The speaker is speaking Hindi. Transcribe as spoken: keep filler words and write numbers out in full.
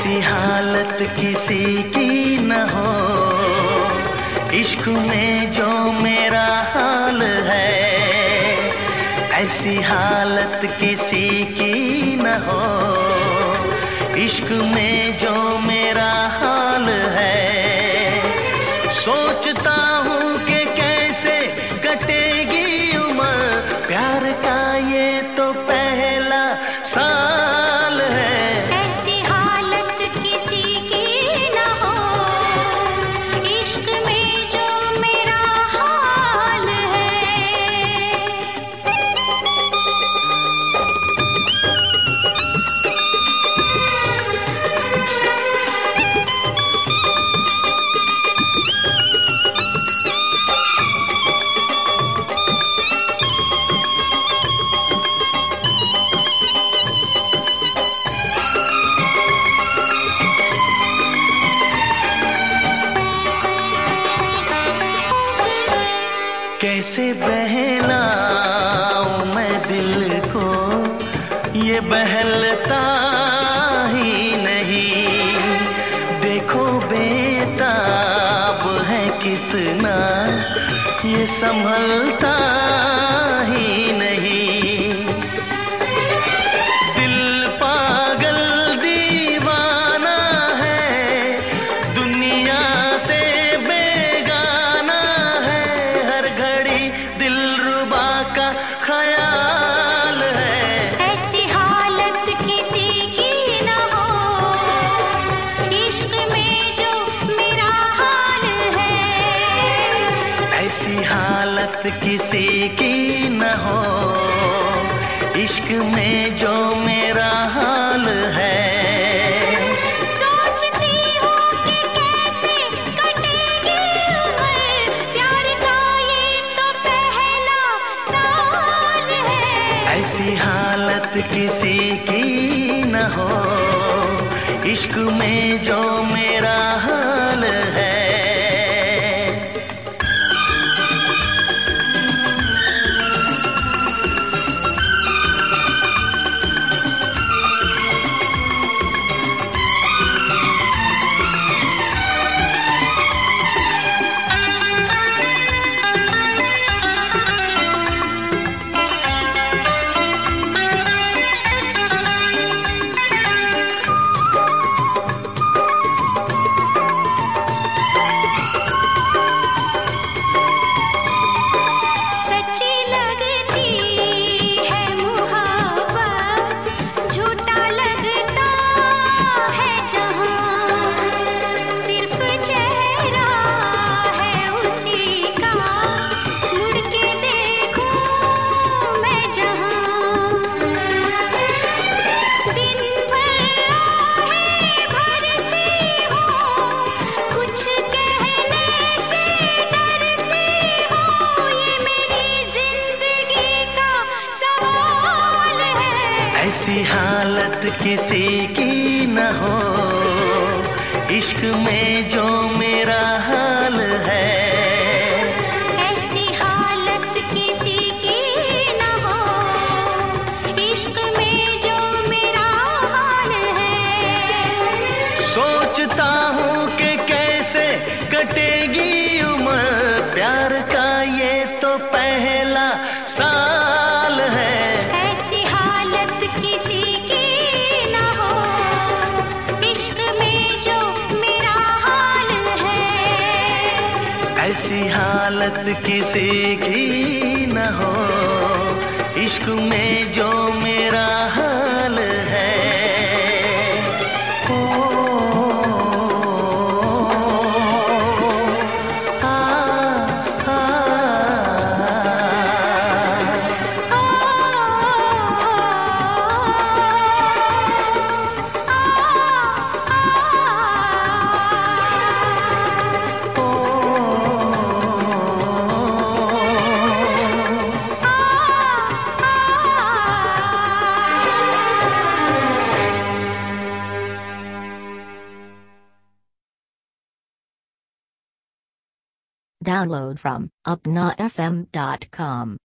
ऐसी हालत किसी की न हो, इश्क में जो मेरा हाल है। ऐसी हालत किसी की न हो, इश्क में जो मेरा हाल है। सोचता हूँ कि कैसे कटेगी उम्र, प्यार का ये तो पहला साल है। ऐसी हालत किसी की न हो, इश्क में जो मेरा हाल है। कैसे बहलाऊं मैं दिल को, ये बहलता ही नहीं। देखो बेताब है कितना, ये संभलता ही नहीं। दिल पागल दीवाना है, दुनिया से बेगाना है। हर घड़ी दिलरुबा का ख्याल है। ऐसी हालत किसी की न हो, इश्क में जो मेरा हाल है। ऐसी हालत किसी की न हो, इश्क में जो मेरा हाल है। सोचती हूँ कि कैसे कटेगी उम्र, प्यार का ये तो पहला साल है। ऐसी हालत किसी की न हो, इश्क में जो मेरा हाल है। सच्ची लगती है मुहब्बत, झूठा लगता है जहां। सिर्फ चेहरा है उसी का, मुड़ के देखूं मैं जहां। दिन भर आहें भरती हूँ, कुछ कहने से डरती हूँ। ये मेरी जिंदगी का सवाल है। ऐसी हालत किसी की न हो, इश्क में जो मेरा हाल है। ऐसी हालत किसी की न हो, इश्क में जो मेरा हाल है। सोचता हूँ कि कैसे कटेगी उम्र, प्यार का ये तो पहला साल है। ऐसी हालत किसी की न हो, इश्क में जो मेरा हाल है। ऐसी हालत किसी की न हो, इश्क में जो मेरा हाल है। ओ, आ, आ, Download from upna f m dot com.